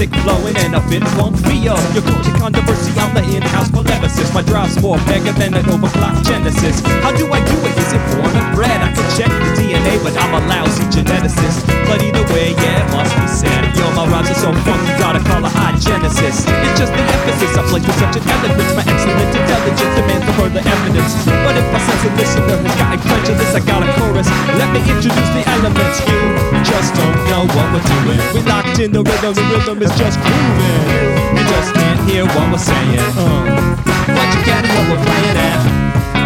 sick flowing and a fit won't be yo. You're causing controversy on the in-house polemesis. My drive's more mega than an overclocked Genesis. How do I do it? Is it born or bred? I can check the DNA, but I'm a lousy geneticist. But either way, yeah, it must be said. Yo, my rhymes are so funky, gotta call a high Genesis. It's just the emphasis I place with such an elegance. My excellent intelligence demands for further evidence. But if my sense of listener has got incredulous, I got a chorus. Let me introduce the elements. You just don't know what we're doing. We locked in the rhythm is just grooving. You just can't hear what we're saying. But you get what we're playing at.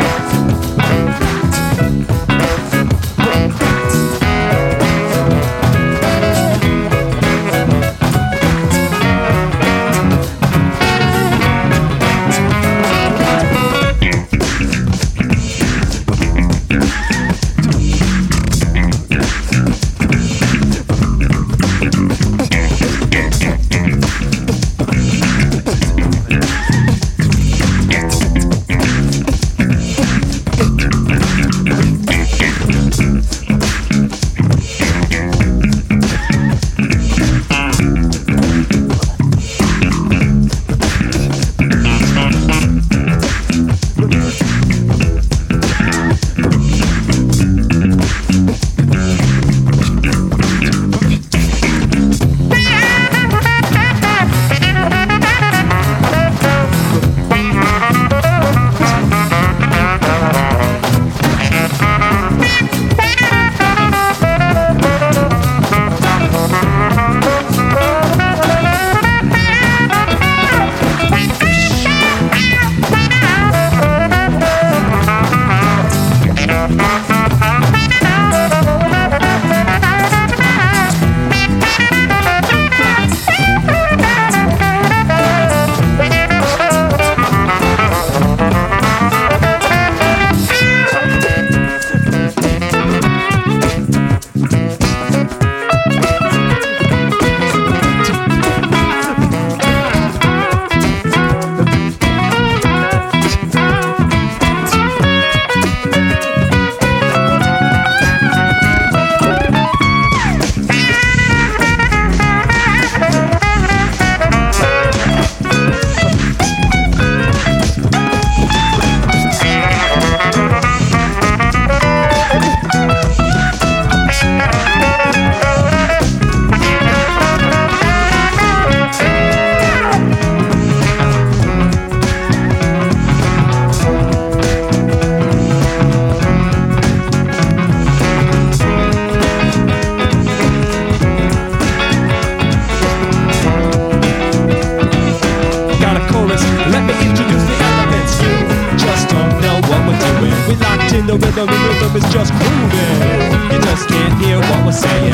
The rhythm is just grooving. You just can't hear what we're saying,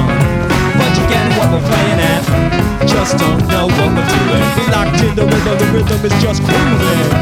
but you get what we're playing at. Just don't know what we're doing. We locked in the rhythm is just grooving.